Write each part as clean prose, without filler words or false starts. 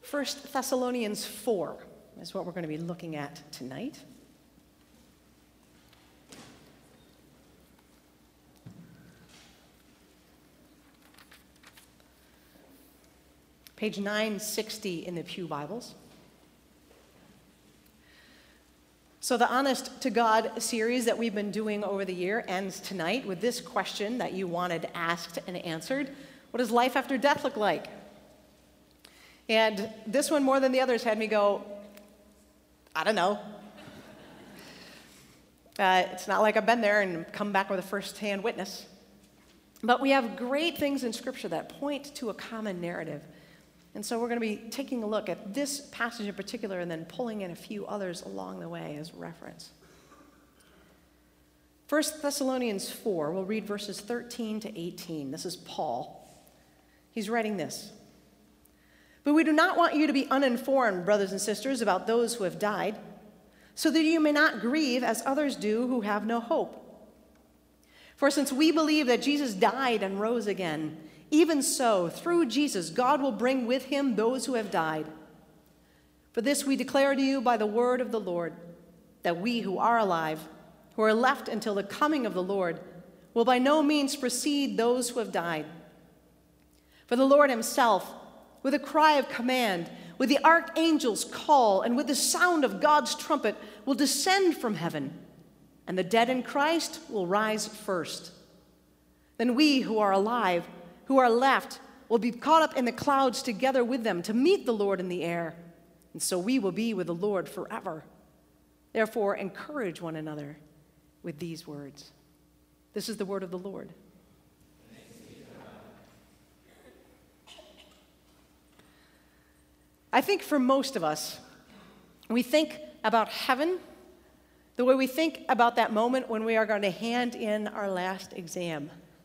1 Thessalonians 4 is what we're going to be looking at tonight. Page 960 in the Pew Bibles. So the Honest to God series that we've been doing over the year ends tonight with this question that you wanted asked and answered. What does life after death look like? And this one, more than the others, had me go, I don't know. It's not like I've been there and come back with a first-hand witness. But we have great things in Scripture that point to a common narrative. And so we're going to be taking a look at this passage in particular and then pulling in a few others along the way as reference. 1 Thessalonians 4, we'll read verses 13 to 18. This is Paul. He's writing this. But we do not want you to be uninformed, brothers and sisters, about those who have died, so that you may not grieve as others do who have no hope. For since we believe that Jesus died and rose again, even so, through Jesus, God will bring with him those who have died. For this we declare to you by the word of the Lord, that we who are alive, who are left until the coming of the Lord, will by no means precede those who have died. For the Lord himself, with a cry of command, with the archangel's call, and with the sound of God's trumpet, will descend from heaven, and the dead in Christ will rise first. Then we who are alive, who are left, will be caught up in the clouds together with them to meet the Lord in the air, and so we will be with the Lord forever. Therefore, encourage one another with these words. This is the word of the Lord. I think for most of us, we think about heaven the way we think about that moment when we are going to hand in our last exam.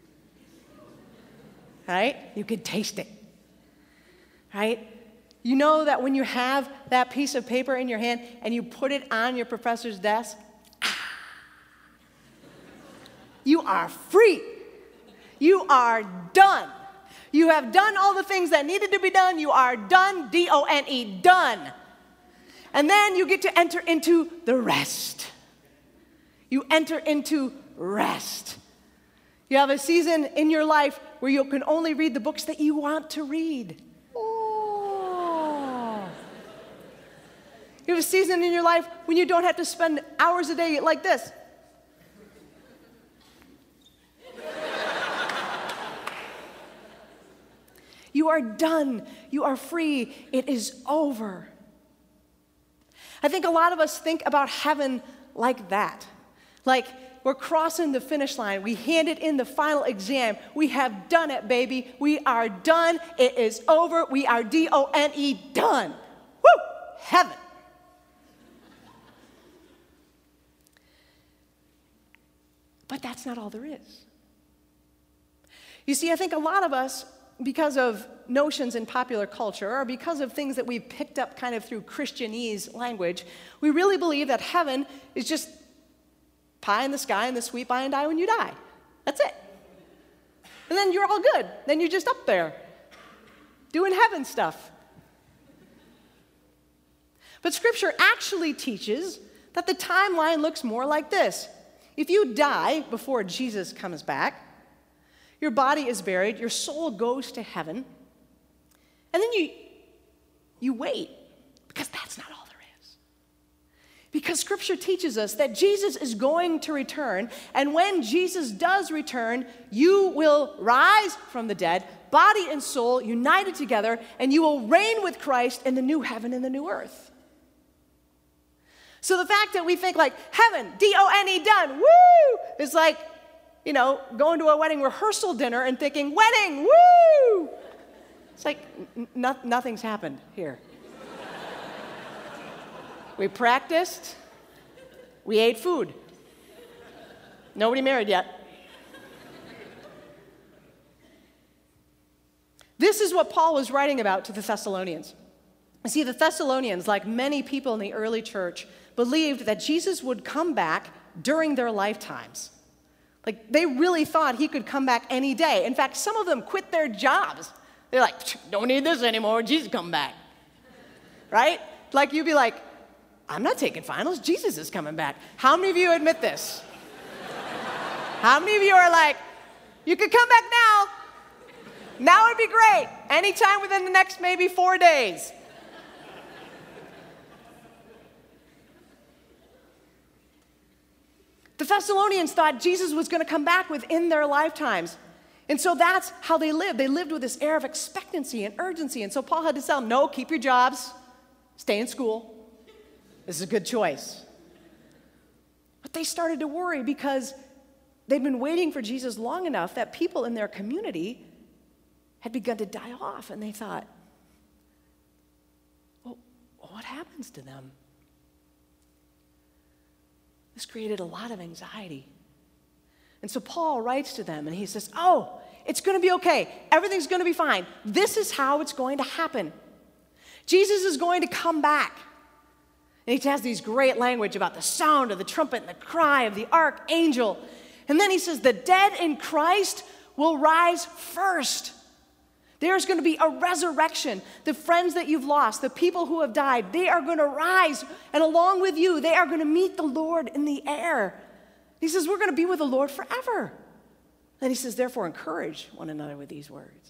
Right? You can taste it. Right? You know that when you have that piece of paper in your hand and you put it on your professor's desk, you are free. You are done. You have done all the things that needed to be done. You are done, D-O-N-E, done. And then you get to enter into the rest. You enter into rest. You have a season in your life where you can only read the books that you want to read. Oh. You have a season in your life when you don't have to spend hours a day like this. You are done. You are free. It is over. I think a lot of us think about heaven like that. Like, we're crossing the finish line. We handed in the final exam. We have done it, baby. We are done. It is over. We are D-O-N-E, done. Woo! Heaven. But that's not all there is. You see, I think a lot of us, because of notions in popular culture or because of things that we've picked up kind of through Christianese language, we really believe that heaven is just pie in the sky and the sweet by and die when you die. That's it. And then you're all good. Then you're just up there doing heaven stuff. But Scripture actually teaches that the timeline looks more like this. If you die before Jesus comes back, your body is buried, your soul goes to heaven, and then you wait, because that's not all there is. Because Scripture teaches us that Jesus is going to return, and when Jesus does return, you will rise from the dead, body and soul united together, and you will reign with Christ in the new heaven and the new earth. So the fact that we think like heaven, D-O-N-E, done, woo, is like, you know, going to a wedding rehearsal dinner and thinking, wedding, woo! It's like nothing's happened here. We practiced. We ate food. Nobody married yet. This is what Paul was writing about to the Thessalonians. You see, the Thessalonians, like many people in the early church, believed that Jesus would come back during their lifetimes. Like, they really thought he could come back any day. In fact, some of them quit their jobs. They're like, don't need this anymore, Jesus come back. right? Like you'd be like, I'm not taking finals. Jesus is coming back. How many of you admit this? How many of you are like, you could come back now. Now would be great. Anytime within the next maybe 4 days. The Thessalonians thought Jesus was going to come back within their lifetimes. And so that's how they lived. They lived with this air of expectancy and urgency. And so Paul had to tell them, no, keep your jobs. Stay in school. This is a good choice. But they started to worry because they'd been waiting for Jesus long enough that people in their community had begun to die off. And they thought, well, what happens to them? This created a lot of anxiety. And so Paul writes to them and he says, oh, it's going to be okay. Everything's going to be fine. This is how it's going to happen. Jesus is going to come back. And he has these great language about the sound of the trumpet and the cry of the archangel. And then he says, the dead in Christ will rise first. There's going to be a resurrection. The friends that you've lost, the people who have died, they are going to rise. And along with you, they are going to meet the Lord in the air. He says, we're going to be with the Lord forever. And he says, therefore, encourage one another with these words.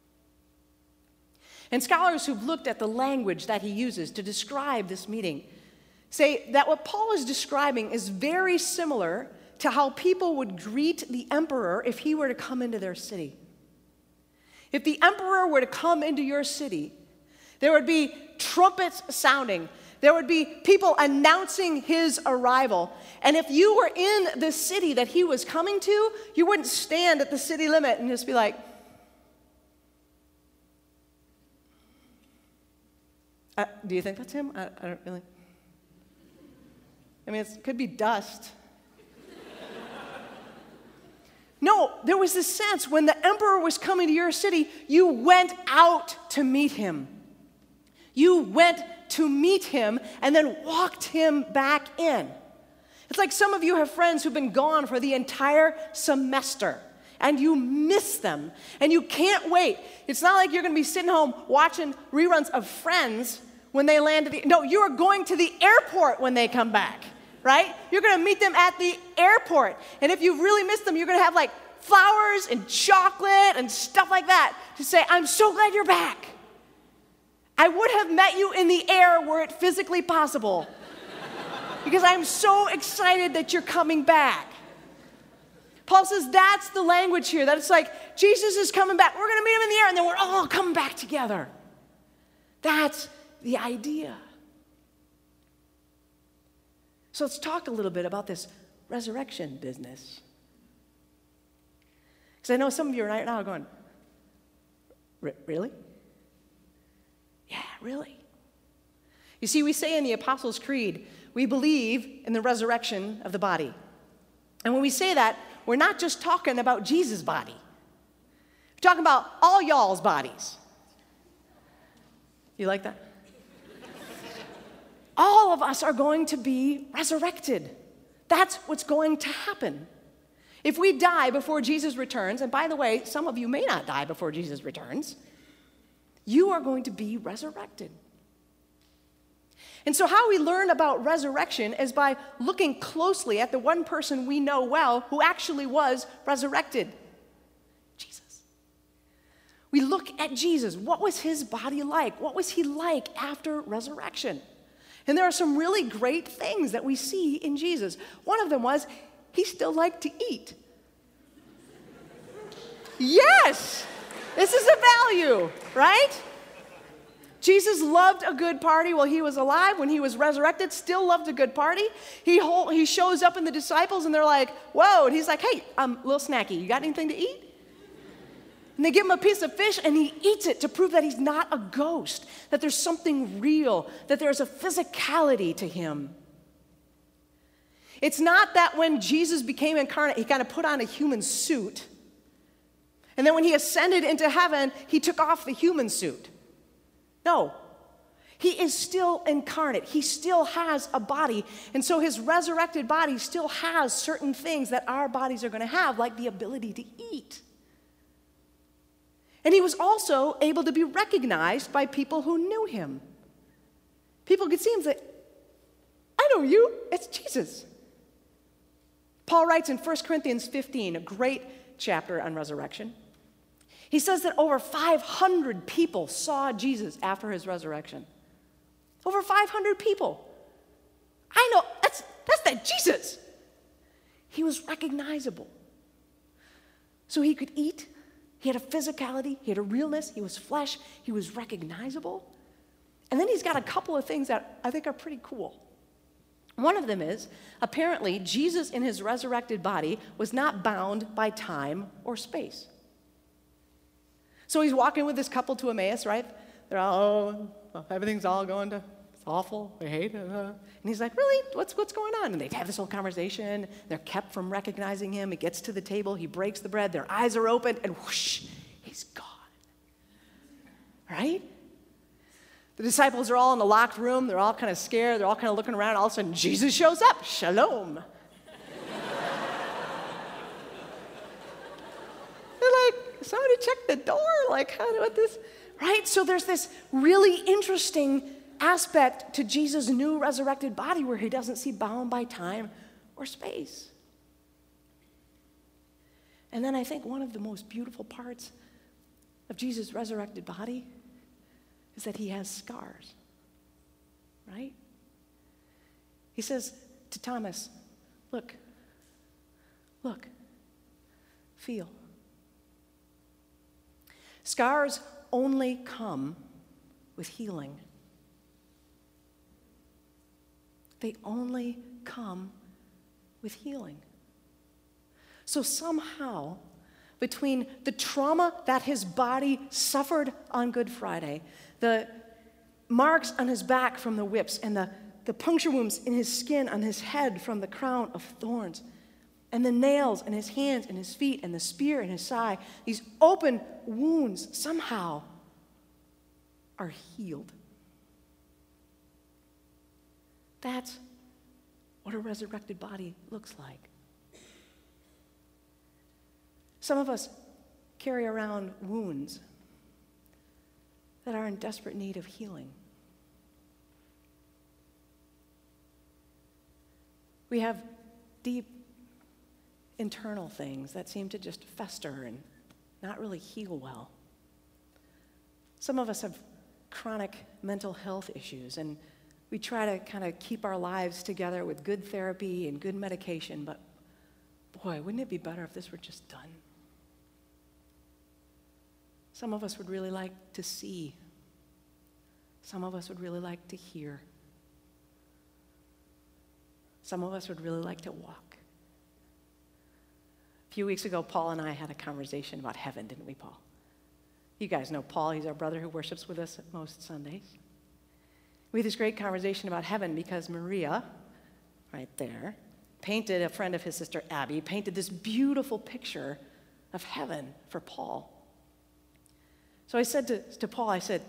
And scholars who've looked at the language that he uses to describe this meeting say that what Paul is describing is very similar to how people would greet the emperor if he were to come into their city. If the emperor were to come into your city, there would be trumpets sounding. There would be people announcing his arrival. And if you were in the city that he was coming to, you wouldn't stand at the city limit and just be like, do you think that's him? I don't really. I mean, it could be dust. No, there was this sense when the emperor was coming to your city, you went out to meet him. You went to meet him and then walked him back in. It's like some of you have friends who've been gone for the entire semester and you miss them and you can't wait. It's not like you're going to be sitting home watching reruns of Friends when they land at the, no, you are going to the airport when they come back. Right? You're going to meet them at the airport. And if you really miss them, you're going to have like flowers and chocolate and stuff like that to say, I'm so glad you're back. I would have met you in the air were it physically possible. Because I'm so excited that you're coming back. Paul says that's the language here, that it's like Jesus is coming back. We're going to meet him in the air and then we're all coming back together. That's the idea. So let's talk a little bit about this resurrection business. Because I know some of you right now are going, really? Yeah, really. You see, we say in the Apostles' Creed, we believe in the resurrection of the body. And when we say that, we're not just talking about Jesus' body. We're talking about all y'all's bodies. You like that? All of us are going to be resurrected. That's what's going to happen. If we die before Jesus returns, and by the way, some of you may not die before Jesus returns, you are going to be resurrected. And so how we learn about resurrection is by looking closely at the one person we know well who actually was resurrected, Jesus. We look at Jesus. What was his body like? What was he like after resurrection? And there are some really great things that we see in Jesus. One of them was he still liked to eat. Yes, this is a value, right? Jesus loved a good party while he was alive. When he was resurrected, still loved a good party. He shows up in the disciples and they're like, whoa. And he's like, hey, little snacky, you got anything to eat? And they give him a piece of fish and he eats it to prove that he's not a ghost, that there's something real, that there's a physicality to him. It's not that when Jesus became incarnate, he kind of put on a human suit. And then when he ascended into heaven, he took off the human suit. No. He is still incarnate. He still has a body. And so his resurrected body still has certain things that our bodies are going to have, like the ability to eat. And he was also able to be recognized by people who knew him. people could see him and say, I know you, it's Jesus. Paul writes in 1 Corinthians 15, a great chapter on resurrection. He says that over 500 people saw Jesus after his resurrection. Over 500 people. I know, that's that Jesus. He was recognizable. So he could eat. He had a physicality. He had a realness. He was flesh. He was recognizable. And then he's got a couple of things that I think are pretty cool. One of them is, apparently, Jesus in his resurrected body was not bound by time or space. So he's walking with this couple to Emmaus, right? They're all, everything's all going to, it's awful, we hate it. And he's like, really? What's going on? And they have this whole conversation. They're kept from recognizing him. He gets to the table. He breaks the bread. Their eyes are open, and whoosh, he's gone. Right? The disciples are all in the locked room. They're all kind of scared. They're all kind of looking around. All of a sudden, Jesus shows up. Shalom. They're like, somebody check the door. Like, what this? Right? So there's this really interesting aspect to Jesus' new resurrected body where he doesn't seem bound by time or space. And then I think one of the most beautiful parts of Jesus' resurrected body is that he has scars, right? He says to Thomas, look, feel. Scars only come with healing. They only come with healing. So somehow, between the trauma that his body suffered on Good Friday, the marks on his back from the whips, and the puncture wounds in his skin on his head from the crown of thorns, and the nails in his hands and his feet, and the spear in his side, these open wounds somehow are healed. That's what a resurrected body looks like. Some of us carry around wounds that are in desperate need of healing. We have deep internal things that seem to just fester and not really heal well. Some of us have chronic mental health issues, and we try to kind of keep our lives together with good therapy and good medication, but boy, wouldn't it be better if this were just done? Some of us would really like to see. Some of us would really like to hear. Some of us would really like to walk. A few weeks ago, Paul and I had a conversation about heaven, didn't we, Paul? You guys know Paul. He's our brother who worships with us at most Sundays. We had this great conversation about heaven because Maria, right there, painted, a friend of his sister Abby, painted this beautiful picture of heaven for Paul. So I said to Paul, I said,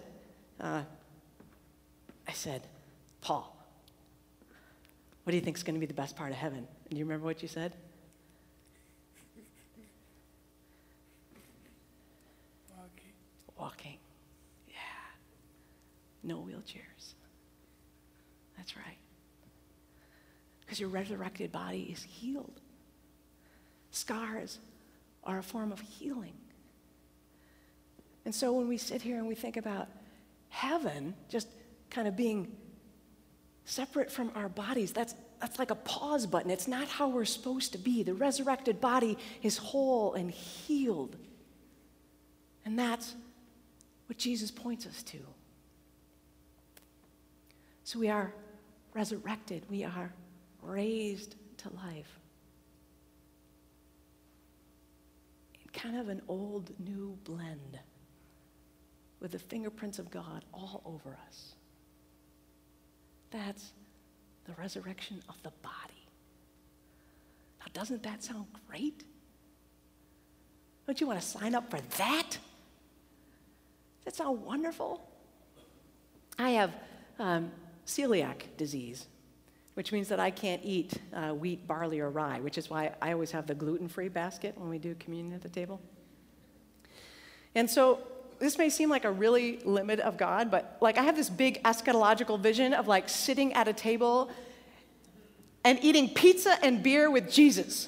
Paul, what do you think is going to be the best part of heaven? And do you remember what you said? Walking. Yeah. No wheelchairs. That's right. Because your resurrected body is healed. Scars are a form of healing. And so when we sit here and we think about heaven just kind of being separate from our bodies, that's like a pause button. It's not how we're supposed to be. The resurrected body is whole and healed. And that's what Jesus points us to. So we are resurrected. We are raised to life. In kind of an old new blend with the fingerprints of God all over us. That's the resurrection of the body. Now, doesn't that sound great? Don't you want to sign up for that? Does that sound wonderful? I have celiac disease, which means that I can't eat wheat, barley, or rye, which is why I always have the gluten-free basket when we do communion at the table. And so this may seem like a really limit of God, but like I have this big eschatological vision of like sitting at a table and eating pizza and beer with Jesus.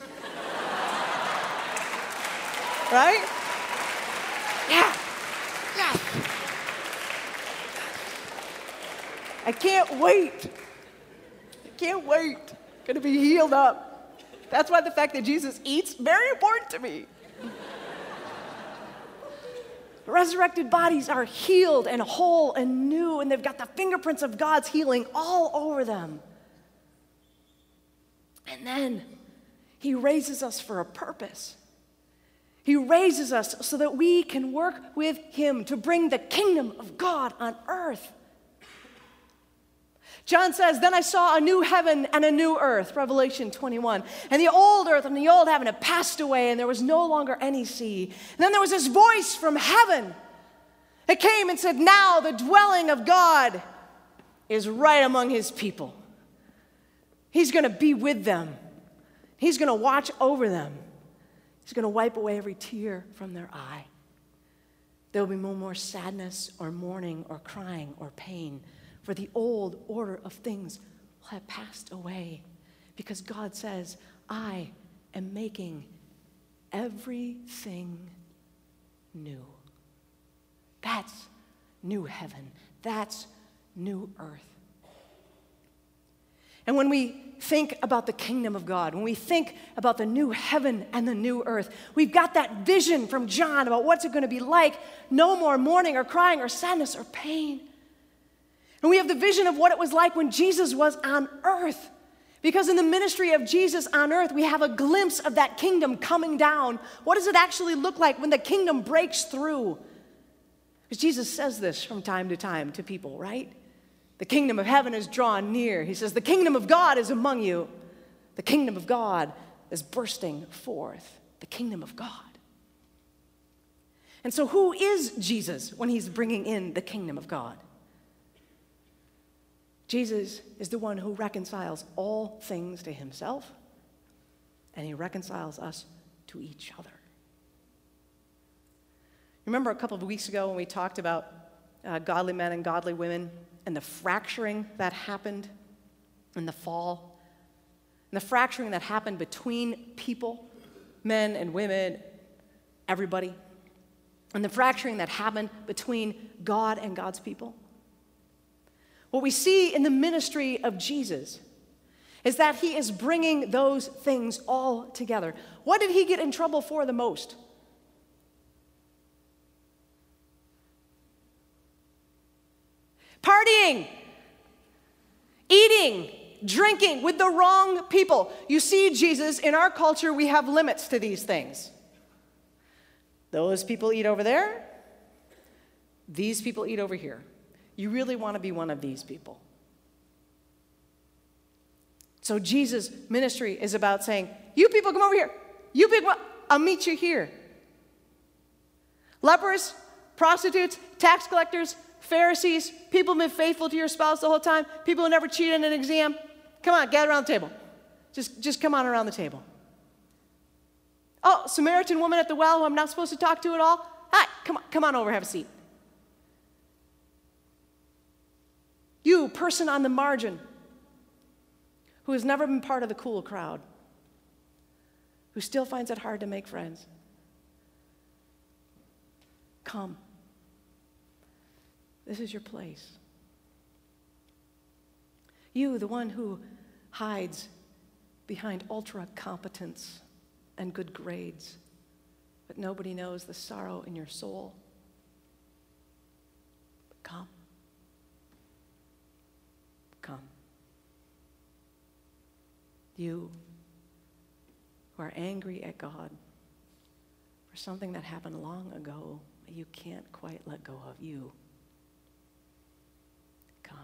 Right? Yeah. Yeah. I can't wait. I can't wait. Gonna be healed up. That's why the fact that Jesus eats, very important to me. Resurrected bodies are healed and whole and new, and they've got the fingerprints of God's healing all over them. And then he raises us for a purpose. He raises us so that we can work with him to bring the kingdom of God on earth. John says, then I saw a new heaven and a new earth, Revelation 21. And the old earth and the old heaven had passed away, and there was no longer any sea. And then there was this voice from heaven that came and said, now the dwelling of God is right among his people. He's going to be with them. He's going to watch over them. He's going to wipe away every tear from their eye. There will be no more sadness or mourning or crying or pain, for the old order of things will have passed away, because God says, I am making everything new. That's new heaven. That's new earth. And when we think about the kingdom of God, when we think about the new heaven and the new earth, we've got that vision from John about what's it going to be like. No more mourning or crying or sadness or pain. And we have the vision of what it was like when Jesus was on earth. Because in the ministry of Jesus on earth, we have a glimpse of that kingdom coming down. What does it actually look like when the kingdom breaks through? Because Jesus says this from time to time to people, right? The kingdom of heaven is drawn near. He says, the kingdom of God is among you. The kingdom of God is bursting forth. The kingdom of God. And so who is Jesus when he's bringing in the kingdom of God? Jesus is the one who reconciles all things to himself, and he reconciles us to each other. Remember a couple of weeks ago when we talked about godly men and godly women and the fracturing that happened in the fall, and the fracturing that happened between people, men and women, everybody, and the fracturing that happened between God and God's people? What we see in the ministry of Jesus is that he is bringing those things all together. What did he get in trouble for the most? Partying, eating, drinking with the wrong people. You see, Jesus, in our culture, we have limits to these things. Those people eat over there. These people eat over here. You really want to be one of these people. So Jesus' ministry is about saying, you people come over here. You people, I'll meet you here. Lepers, prostitutes, tax collectors, Pharisees, people who've been faithful to your spouse the whole time, people who never cheated in an exam. Come on, gather around the table. Just come on around the table. Oh, Samaritan woman at the well who I'm not supposed to talk to at all. Hi, come on over, have a seat. You, person on the margin, who has never been part of the cool crowd, who still finds it hard to make friends. Come. This is your place. You, the one who hides behind ultra competence and good grades, but nobody knows the sorrow in your soul. Come. Come. You who are angry at God for something that happened long ago that you can't quite let go of. You. Come.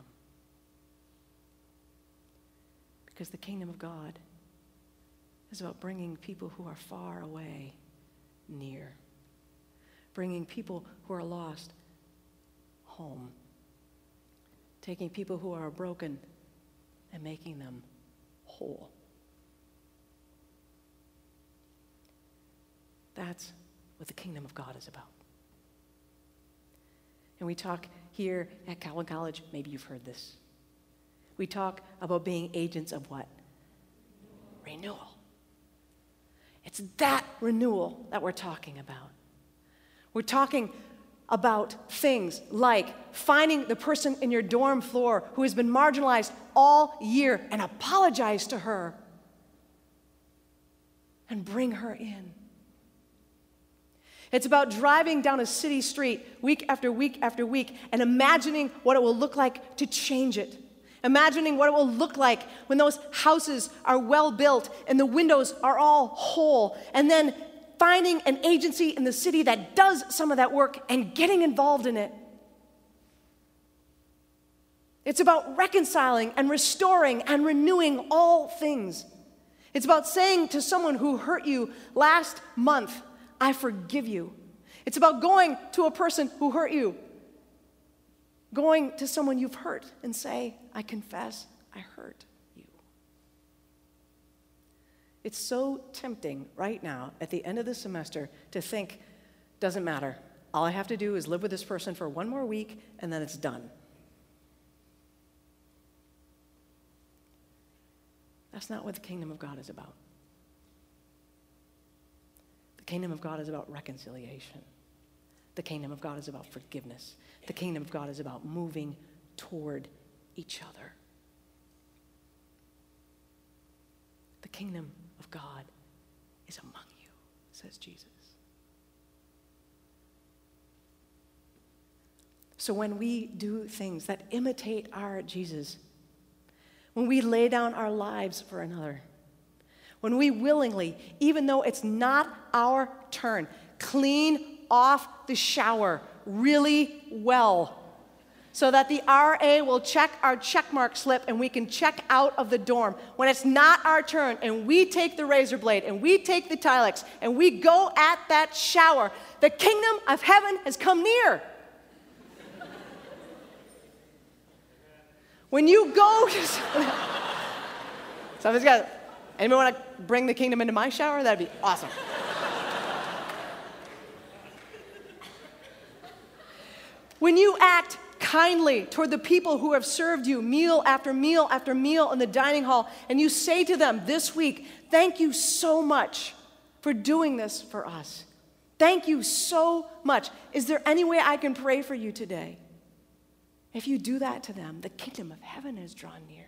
Because the kingdom of God is about bringing people who are far away near. Bringing people who are lost home. Taking people who are broken and making them whole. That's what the kingdom of God is about. And we talk here at Calvin College, maybe you've heard this. We talk about being agents of what? Renewal. It's that renewal that we're talking about. We're talking about things like finding the person in your dorm floor who has been marginalized all year and apologize to her and bring her in. It's about driving down a city street week after week after week and imagining what it will look like to change it. Imagining what it will look like when those houses are well built and the windows are all whole, and then finding an agency in the city that does some of that work and getting involved in it. It's about reconciling and restoring and renewing all things. It's about saying to someone who hurt you last month, I forgive you. It's about going to a person who hurt you, going to someone you've hurt and say, I confess I hurt you. It's so tempting right now at the end of the semester to think, doesn't matter. All I have to do is live with this person for one more week and then it's done. That's not what the kingdom of God is about. The kingdom of God is about reconciliation. The kingdom of God is about forgiveness. The kingdom of God is about moving toward each other. The kingdom of God is among you, says Jesus. So when we do things that imitate our Jesus, when we lay down our lives for another, when we willingly, even though it's not our turn, clean off the shower really well so that the RA will check our checkmark slip and we can check out of the dorm. When it's not our turn and we take the razor blade and we take the Tilex and we go at that shower, the kingdom of heaven has come near. When you go to somebody's got, anyone want to bring the kingdom into my shower? That'd be awesome. When you act kindly toward the people who have served you meal after meal after meal in the dining hall, and you say to them this week, thank you so much for doing this for us. Thank you so much. Is there any way I can pray for you today? If you do that to them, the kingdom of heaven is drawn near.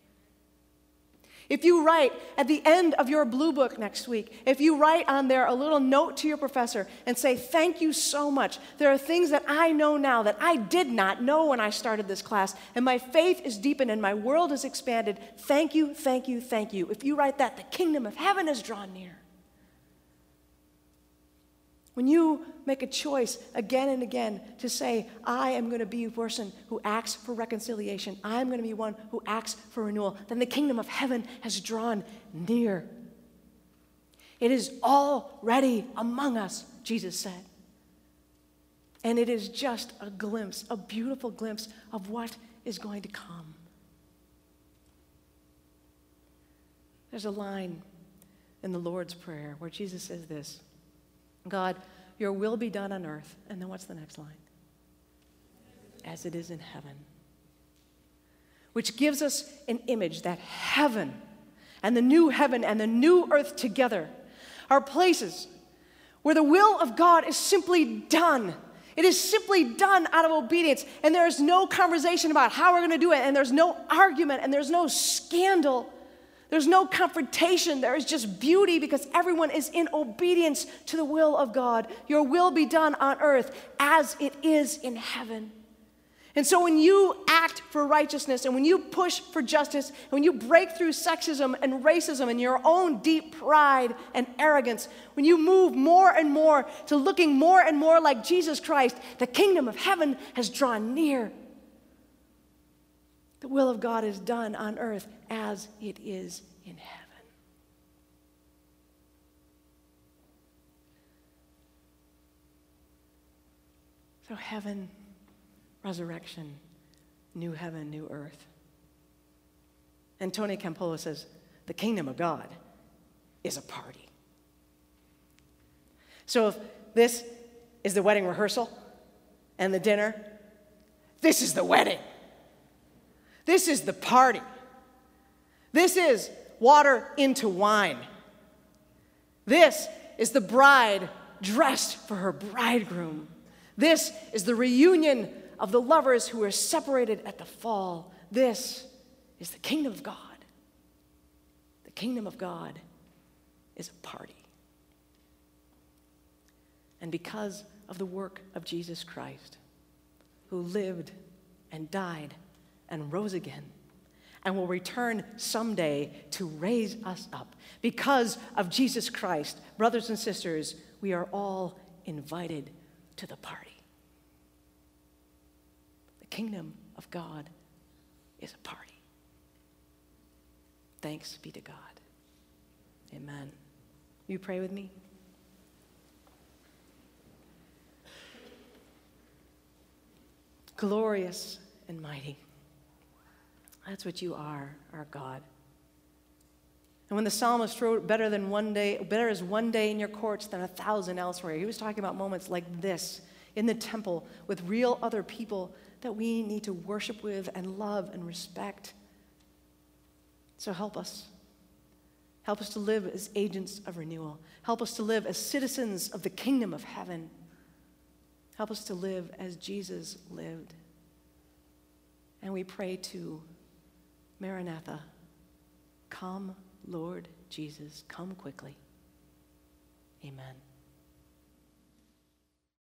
If you write at the end of your blue book next week, if you write on there a little note to your professor and say, thank you so much. There are things that I know now that I did not know when I started this class, and my faith is deepened and my world is expanded. Thank you, thank you, thank you. If you write that, the kingdom of heaven is drawn near. When you make a choice again and again to say, I am going to be a person who acts for reconciliation, I'm going to be one who acts for renewal, then the kingdom of heaven has drawn near. It is already among us, Jesus said. And it is just a glimpse, a beautiful glimpse of what is going to come. There's a line in the Lord's Prayer where Jesus says this, God, your will be done on earth. And then what's the next line? As it is in heaven. Which gives us an image that heaven and the new heaven and the new earth together are places where the will of God is simply done. It is simply done out of obedience. And there is no conversation about how we're going to do it. And there's no argument and there's no scandal. There's no confrontation. There is just beauty because everyone is in obedience to the will of God. Your will be done on earth as it is in heaven. And so when you act for righteousness and when you push for justice and when you break through sexism and racism and your own deep pride and arrogance, when you move more and more to looking more and more like Jesus Christ, the kingdom of heaven has drawn near. The will of God is done on earth as it is in heaven. So heaven, resurrection, new heaven, new earth. And Tony Campolo says, the kingdom of God is a party. So if this is the wedding rehearsal and the dinner This is the wedding. This is the party. This is water into wine. This is the bride dressed for her bridegroom. This is the reunion of the lovers who were separated at the fall. This is the kingdom of God. The kingdom of God is a party. And because of the work of Jesus Christ, who lived and died and rose again, and will return someday to raise us up. Because of Jesus Christ, brothers and sisters, we are all invited to the party. The kingdom of God is a party. Thanks be to God. Amen. You pray with me? Glorious and mighty. That's what you are, our God. And when the psalmist wrote, better is one day in your courts than 1,000 elsewhere, he was talking about moments like this in the temple with real other people that we need to worship with and love and respect. So help us. Help us to live as agents of renewal. Help us to live as citizens of the kingdom of heaven. Help us to live as Jesus lived. And we pray to Maranatha, come, Lord Jesus, come quickly. Amen.